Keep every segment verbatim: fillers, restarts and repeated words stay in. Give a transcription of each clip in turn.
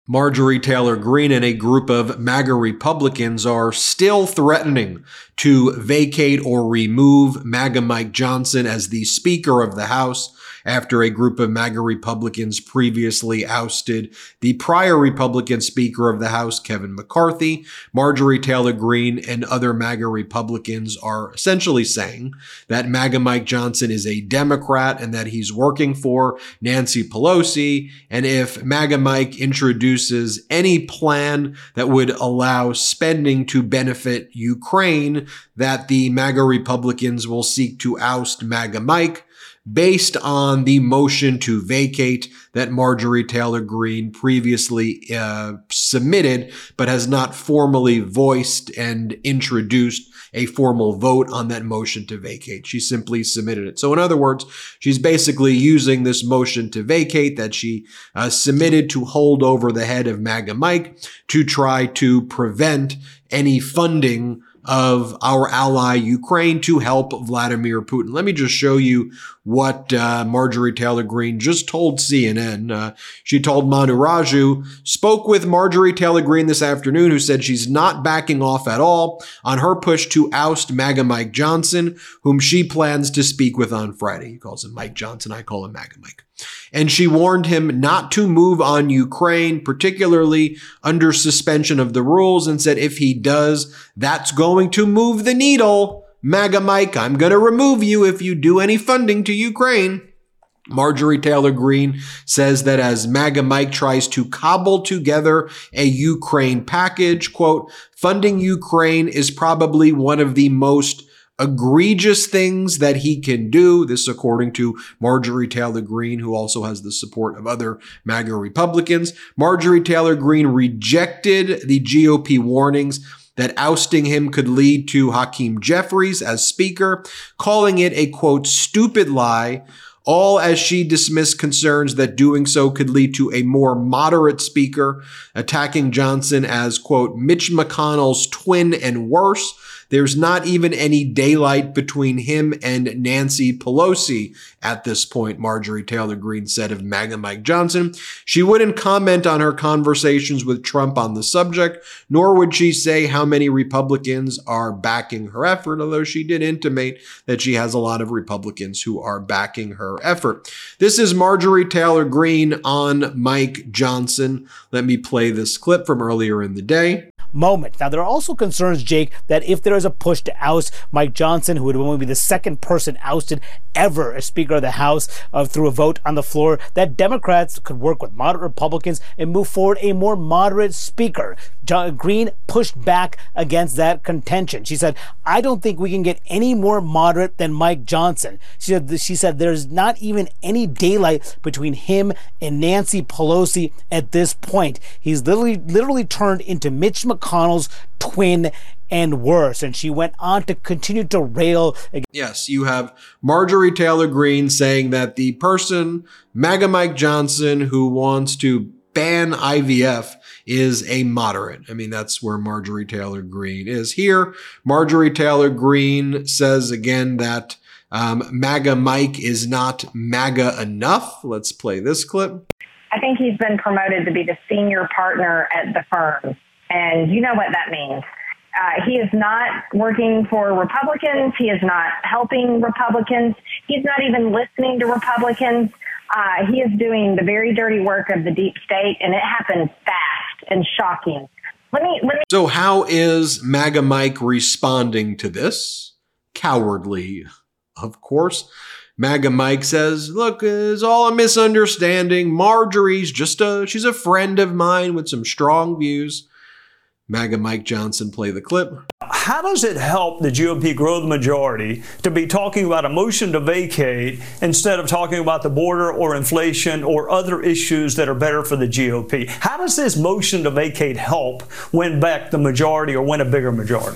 Marjorie Taylor Greene and a group of MAGA Republicans are still threatening to vacate or remove MAGA Mike Johnson as the Speaker of the House after a group of MAGA Republicans previously ousted the prior Republican Speaker of the House, Kevin McCarthy. Marjorie Taylor Greene and other MAGA Republicans are essentially saying that MAGA Mike Johnson is a Democrat and that he's working for Nancy Pelosi. And if MAGA Mike introduces any plan that would allow spending to benefit Ukraine, that the MAGA Republicans will seek to oust MAGA Mike, based on the motion to vacate that Marjorie Taylor Greene previously uh, submitted, but has not formally voiced and introduced a formal vote on that motion to vacate. She simply submitted it. So in other words, she's basically using this motion to vacate that she uh, submitted to hold over the head of MAGA Mike to try to prevent any funding of our ally Ukraine to help Vladimir Putin. Let me just show you what uh, Marjorie Taylor Greene just told C N N. Uh, she told Manu Raju, spoke with Marjorie Taylor Greene this afternoon, who said she's not backing off at all on her push to oust MAGA Mike Johnson, whom she plans to speak with on Friday. He calls him Mike Johnson. I call him MAGA Mike. And she warned him not to move on Ukraine, particularly under suspension of the rules, and said if he does, that's going to move the needle. MAGA Mike, I'm going to remove you if you do any funding to Ukraine. Marjorie Taylor Greene says that as MAGA Mike tries to cobble together a Ukraine package, quote, funding Ukraine is probably one of the most egregious things that he can do. This according to Marjorie Taylor Greene, who also has the support of other MAGA Republicans. Marjorie Taylor Greene rejected the G O P warnings that ousting him could lead to Hakeem Jeffries as Speaker, calling it a, quote, stupid lie, all as she dismissed concerns that doing so could lead to a more moderate Speaker, attacking Johnson as, quote, Mitch McConnell's twin and worse. There's not even any daylight between him and Nancy Pelosi at this point, Marjorie Taylor Greene said of MAGA Mike Johnson. She wouldn't comment on her conversations with Trump on the subject, nor would she say how many Republicans are backing her effort, although she did intimate that she has a lot of Republicans who are backing her effort. This is Marjorie Taylor Greene on Mike Johnson. Let me play this clip from earlier in the day. Moment. Now, there are also concerns, Jake, that if there is a push to oust Mike Johnson, who would only be the second person ousted ever as Speaker of the House uh, through a vote on the floor, that Democrats could work with moderate Republicans and move forward a more moderate Speaker. John Greene pushed back against that contention. She said, I don't think we can get any more moderate than Mike Johnson. She said, she said there's not even any daylight between him and Nancy Pelosi at this point. He's literally, literally turned into Mitch McConnell's twin and worse. And she went on to continue to rail against. Yes, you have Marjorie Taylor Greene saying that the person, MAGA Mike Johnson, who wants to ban I V F is a moderate. I mean, that's where Marjorie Taylor Greene is here. Marjorie Taylor Greene says again that um, MAGA Mike is not MAGA enough. Let's play this clip. I think he's been promoted to be the senior partner at the firm. And you know what that means. Uh, he is not working for Republicans. He is not helping Republicans. He's not even listening to Republicans. Uh, he is doing the very dirty work of the deep state, and it happens fast and shocking. Let me, let me. So how is MAGA Mike responding to this? Cowardly, of course. MAGA Mike says, look, it's all a misunderstanding. Marjorie's just a, she's a friend of mine with some strong views. MAGA Mike Johnson, play the clip. How does it help the G O P grow the majority to be talking about a motion to vacate instead of talking about the border or inflation or other issues that are better for the G O P? How does this motion to vacate help win back the majority or win a bigger majority?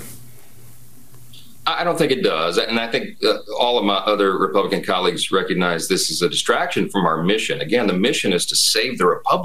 I don't think it does. And I think uh, all of my other Republican colleagues recognize this is a distraction from our mission. Again, the mission is to save the republic.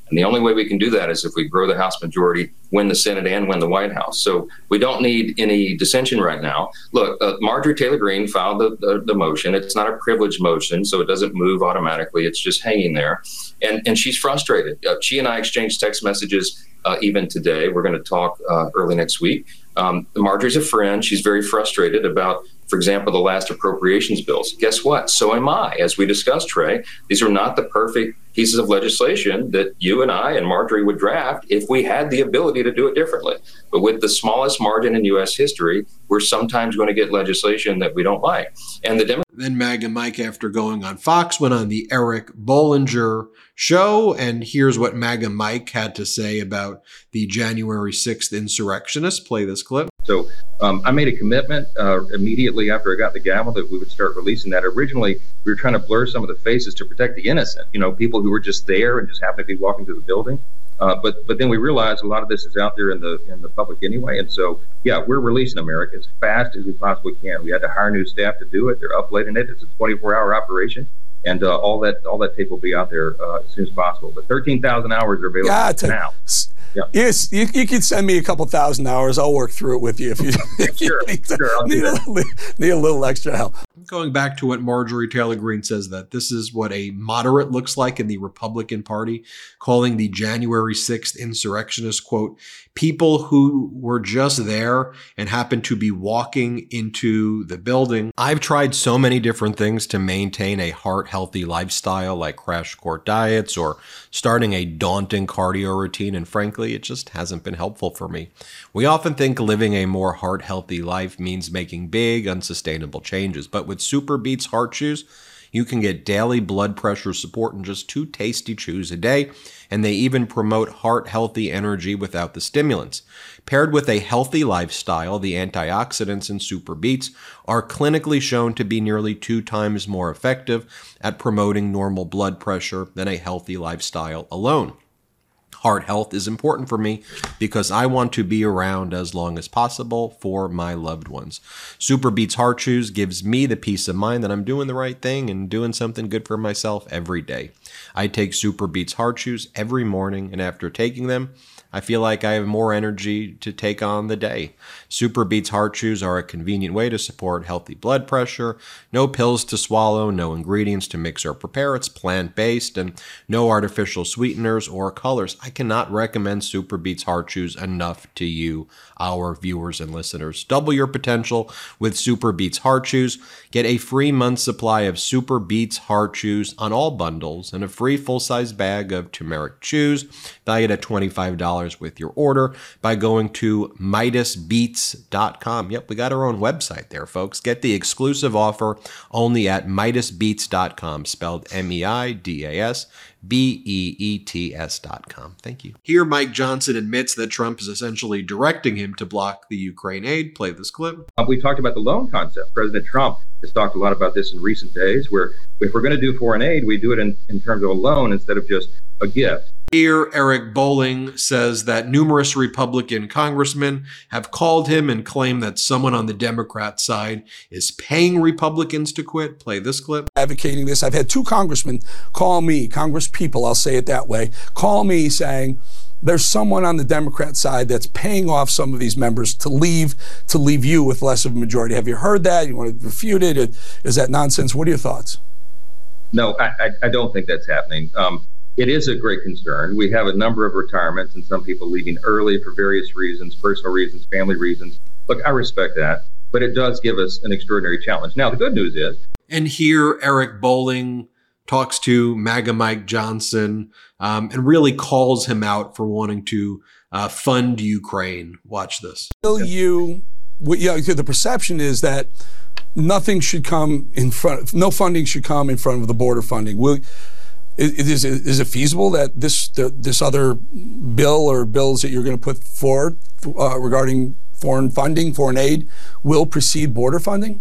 And the only way we can do that is if we grow the House majority, win the Senate, and win the White House. So we don't need any dissension right now. Look, uh, Marjorie Taylor Greene filed the, the, the motion. It's not a privileged motion, so it doesn't move automatically. It's just hanging there. And, and she's frustrated. Uh, she and I exchanged text messages uh, even today. We're going to talk uh, early next week. Um, Marjorie's a friend. She's very frustrated about, for example, the last appropriations bills. Guess what? So am I. As we discussed, Trey, these are not the perfect pieces of legislation that you and I and Marjorie would draft if we had the ability to do it differently. But with the smallest margin in U S history, we're sometimes going to get legislation that we don't like. And the Democrats. Then MAGA Mike, after going on Fox, went on the Eric Bollinger show. And here's what MAGA Mike had to say about the January sixth insurrectionists. Play this clip. So um, I made a commitment uh, immediately after I got the gavel that we would start releasing that. Originally, we were trying to blur some of the faces to protect the innocent, you know, people who were just there and just happened to be walking through the building. Uh, but but then we realized a lot of this is out there in the in the public anyway. And so, yeah, we're releasing America as fast as we possibly can. We had to hire new staff to do it. They're uploading it. It's a twenty-four hour operation. And uh, all that all that tape will be out there uh, as soon as possible. But thirteen thousand hours are available yeah, to, now. Yeah. Yes, you, you can send me a couple thousand hours. I'll work through it with you if you, if you sure, need, to, sure, need, a, need a little extra help. Going back to what Marjorie Taylor Greene says, that this is what a moderate looks like in the Republican Party, calling the January sixth insurrectionists, quote, people who were just there and happened to be walking into the building. I've tried so many different things to maintain a heart-healthy lifestyle, like crash course diets or starting a daunting cardio routine, and frankly, it just hasn't been helpful for me. We often think living a more heart-healthy life means making big, unsustainable changes, but with Super Beets Heart Chews, you can get daily blood pressure support in just two tasty chews a day, and they even promote heart-healthy energy without the stimulants. Paired with a healthy lifestyle, the antioxidants in Super Beets are clinically shown to be nearly two times more effective at promoting normal blood pressure than a healthy lifestyle alone. Heart health is important for me because I want to be around as long as possible for my loved ones. Super Beets Heart Chews gives me the peace of mind that I'm doing the right thing and doing something good for myself every day. I take Super Beets Heart Chews every morning, and after taking them, I feel like I have more energy to take on the day. Super Beets Heart Chews are a convenient way to support healthy blood pressure. No pills to swallow, no ingredients to mix or prepare. It's plant-based and no artificial sweeteners or colors. I cannot recommend Super Beets Heart Chews enough to you, our viewers and listeners. Double your potential with Super Beets Heart Chews. Get a free month supply of Super Beets Heart Chews on all bundles and a free full-size bag of turmeric chews valued at twenty-five dollars with your order by going to Midas Beets dot com. Yep, we got our own website there, folks. Get the exclusive offer only at Midas Beets dot com, spelled M E I D A S B E E T S dot com. Thank you. Here, Mike Johnson admits that Trump is essentially directing him to block the Ukraine aid. Play this clip. Uh, we talked about the loan concept. President Trump has talked a lot about this in recent days, where if we're going to do foreign aid, we do it in, in terms of a loan instead of just a gift. Here, Eric Bolling says that numerous Republican congressmen have called him and claimed that someone on the Democrat side is paying Republicans to quit. Play this clip. Advocating this. I've had two congressmen call me, Congress people, I'll say it that way, call me saying there's someone on the Democrat side that's paying off some of these members to leave, to leave you with less of a majority. Have you heard that? You want to refute it? Is that nonsense? What are your thoughts? No, I, I, I don't think that's happening. Um, It is a great concern. We have a number of retirements and some people leaving early for various reasons, personal reasons, family reasons. Look, I respect that, but it does give us an extraordinary challenge. Now, the good news is... And here, Eric Bolling talks to MAGA Mike Johnson um, and really calls him out for wanting to uh, fund Ukraine. Watch this. Will you... Well, yeah, the perception is that nothing should come in front... No funding should come in front of the border funding. Will... Is, is, is it feasible that this this other bill or bills that you're going to put forward uh, regarding foreign funding, foreign aid, will precede border funding?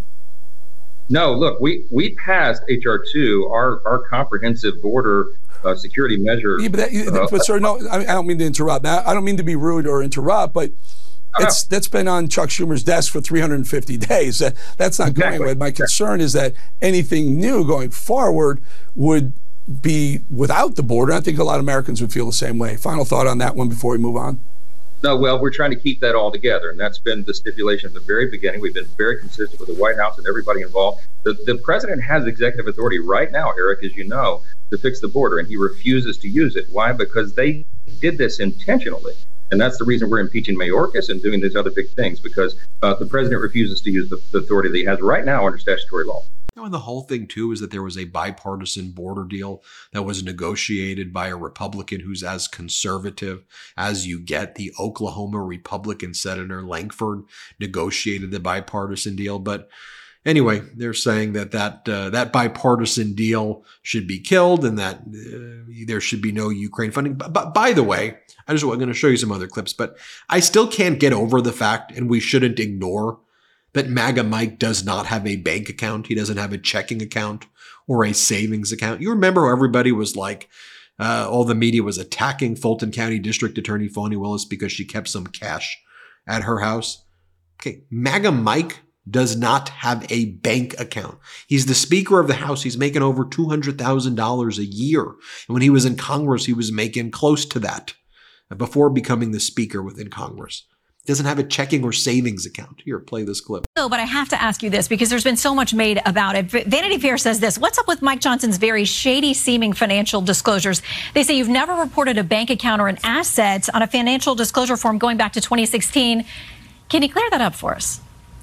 No, look, we, we passed H R two, our, our comprehensive border uh, security measure. Yeah, but, that, uh, but sir, no, I don't mean to interrupt. I don't mean to be rude or interrupt, but it's, that's been on Chuck Schumer's desk for three hundred fifty days. That, that's not exactly. going away. My concern is that anything new going forward would be without the border. I think a lot of Americans would feel the same way. Final thought on that one before we move on. No, well, we're trying to keep that all together, and that's been the stipulation from the very beginning. We've been very consistent with the White House and everybody involved. The, the president has executive authority right now, Eric, as you know, to fix the border, and he refuses to use it. Why? Because they did this intentionally, and that's the reason we're impeaching Mayorkas and doing these other big things, because uh, the president refuses to use the, the authority that he has right now under statutory law. And the whole thing, too, is that there was a bipartisan border deal that was negotiated by a Republican who's as conservative as you get. The Oklahoma Republican Senator Lankford negotiated the bipartisan deal. But anyway, they're saying that that, uh, that bipartisan deal should be killed and that uh, there should be no Ukraine funding. But, but by the way, I just I'm going to show you some other clips, but I still can't get over the fact, and we shouldn't ignore, that MAGA Mike does not have a bank account. He doesn't have a checking account or a savings account. You remember how everybody was like, uh, all the media was attacking Fulton County District Attorney Fani Willis because she kept some cash at her house. Okay, MAGA Mike does not have a bank account. He's the Speaker of the House. He's making over two hundred thousand dollars a year. And when he was in Congress, he was making close to that before becoming the Speaker within Congress. Doesn't have a checking or savings account. Here, play this clip. No, but I have to ask you this because there's been so much made about it. Vanity Fair says this. What's up with Mike Johnson's very shady seeming financial disclosures? They say you've never reported a bank account or an asset on a financial disclosure form going back to twenty sixteen. Can you clear that up for us?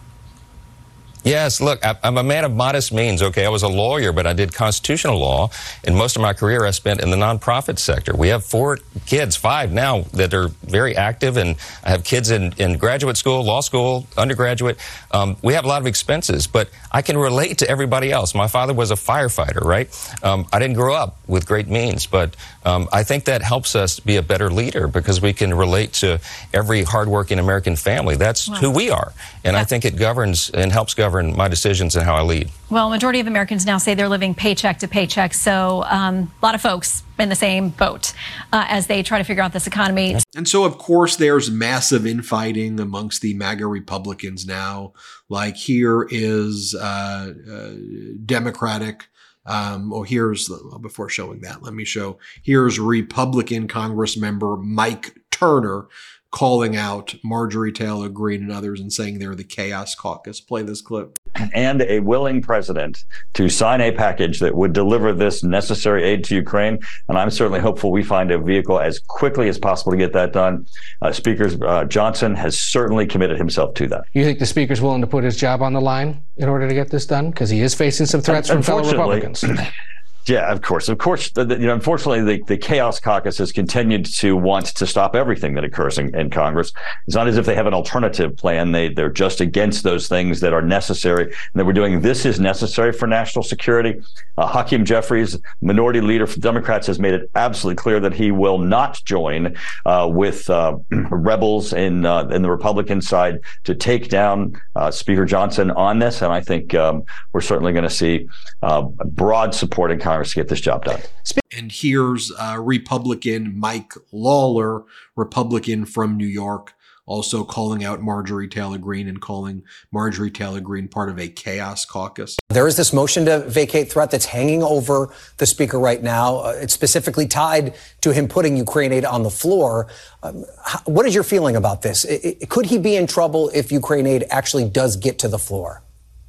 Yes, look, I'm a man of modest means, okay? I was a lawyer, but I did constitutional law, and most of my career I spent in the nonprofit sector. We have four kids, five now, that are very active, and I have kids in, in graduate school, law school, undergraduate. Um, we have a lot of expenses, but I can relate to everybody else. My father was a firefighter, right? Um, I didn't grow up with great means, but um, I think that helps us be a better leader because we can relate to every hardworking American family. That's wow. who we are, and yeah. I think it governs and helps govern my decisions and how I lead. Well, majority of Americans now say they're living paycheck to paycheck. So um, a lot of folks in the same boat uh, as they try to figure out this economy. And so, of course, there's massive infighting amongst the MAGA Republicans now. Like here is uh, uh, Democratic. Um, oh, here's, before showing that, let me show. Here's Republican Congress member Mike Turner calling out Marjorie Taylor Greene and others and saying they're the Chaos Caucus. Play this clip. And a willing president to sign a package that would deliver this necessary aid to Ukraine. And I'm certainly hopeful we find a vehicle as quickly as possible to get that done. Uh, Speaker uh, Johnson has certainly committed himself to that. You think the Speaker's willing to put his job on the line in order to get this done? Because he is facing some threats from fellow Republicans. Yeah, of course. Of course, the, the, you know, unfortunately, the, the Chaos Caucus has continued to want to stop everything that occurs in, in Congress. It's not as if they have an alternative plan. They, they're just against those things that are necessary. And that we're doing this is necessary for national security. Uh, Hakeem Jeffries, minority leader for Democrats, has made it absolutely clear that he will not join uh, with uh, rebels in, uh, in the Republican side to take down uh, Speaker Johnson on this. And I think um, we're certainly going to see uh, broad support in Congress to get this job done. And here's uh, Republican Mike Lawler, Republican from New York, also calling out Marjorie Taylor Greene and calling Marjorie Taylor Greene part of a chaos caucus. There is this motion to vacate threat that's hanging over the speaker right now. Uh, it's specifically tied to him putting Ukraine aid on the floor. Um, how, what is your feeling about this? It, it, could he be in trouble if Ukraine aid actually does get to the floor?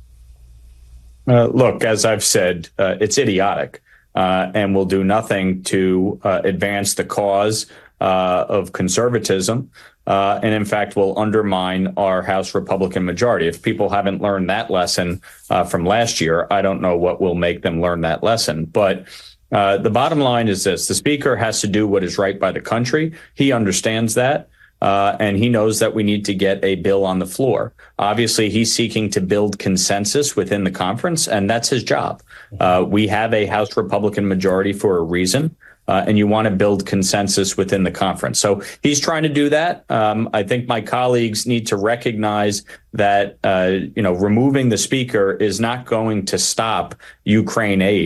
Uh, look, as I've said, uh, it's idiotic uh, and will do nothing to uh, advance the cause uh, of conservatism. Uh, and in fact, will undermine our House Republican majority. If people haven't learned that lesson uh, from last year, I don't know what will make them learn that lesson. But uh, the bottom line is this. The Speaker has to do what is right by the country. He understands that. Uh, and he knows that we need to get a bill on the floor. Obviously, he's seeking to build consensus within the conference, and that's his job. Uh, we have a House Republican majority for a reason, uh, and you want to build consensus within the conference. So he's trying to do that. Um, I think my colleagues need to recognize that, uh, you know, removing the speaker is not going to stop Ukraine aid.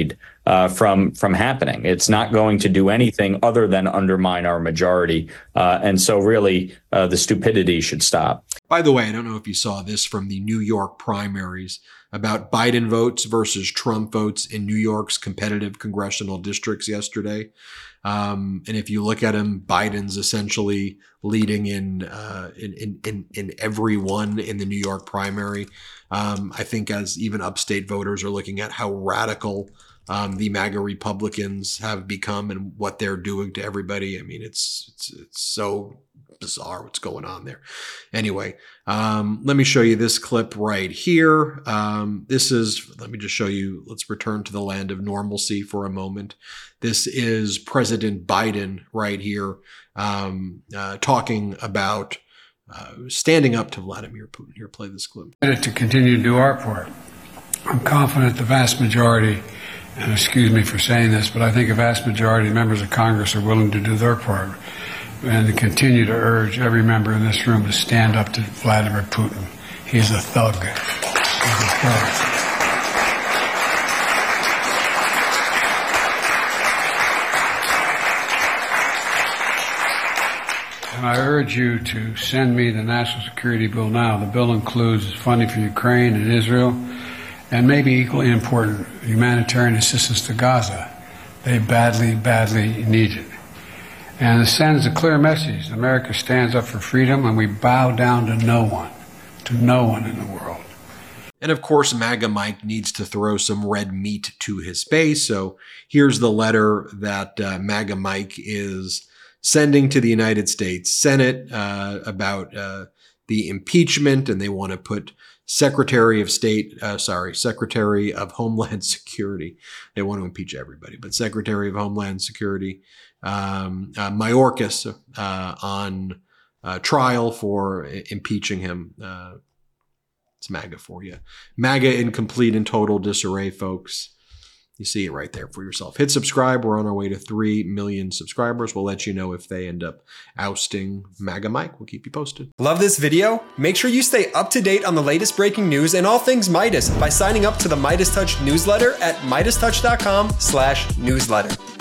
uh, from from happening. It's not going to do anything other than undermine our majority. Uh, and so really, uh, the stupidity should stop. By the way, I don't know if you saw this from the New York primaries about Biden votes versus Trump votes in New York's competitive congressional districts yesterday. Um, and if you look at him, Biden's essentially leading in, uh, in, in, in, in every one in the New York primary. Um, I think as even upstate voters are looking at how radical um, the MAGA Republicans have become and what they're doing to everybody. I mean, it's, it's, it's so bizarre what's going on there. Anyway, um, let me show you this clip right here. Um, this is, let me just show you, let's return to the land of normalcy for a moment. This is President Biden right here, um, uh, talking about uh, standing up to Vladimir Putin. Here, play this clip. To continue to do our part. I'm confident the vast majority, and excuse me for saying this, but I think a vast majority of members of Congress are willing to do their part and to continue to urge every member in this room to stand up to Vladimir Putin. He's a thug. He's a thug. And I urge you to send me the National Security Bill now. The bill includes funding for Ukraine and Israel, and maybe equally important, humanitarian assistance to Gaza. They badly, badly need it. And it sends a clear message. America stands up for freedom, and we bow down to no one, to no one in the world. And of course, MAGA Mike needs to throw some red meat to his face. So here's the letter that uh, MAGA Mike is sending to the United States Senate uh, about uh, the impeachment, and they want to put Secretary of State, uh, sorry, Secretary of Homeland Security. They want to impeach everybody, but Secretary of Homeland Security, um, uh, Mayorkas, uh, on uh, trial for impeaching him. Uh, it's MAGA for you. MAGA in complete and total disarray, folks. You see it right there for yourself. Hit subscribe. We're on our way to three million subscribers. We'll let you know if they end up ousting MAGA Mike. We'll keep you posted. Love this video? Make sure you stay up to date on the latest breaking news and all things Midas by signing up to the Midas Touch newsletter at MidasTouch dot com slash newsletter.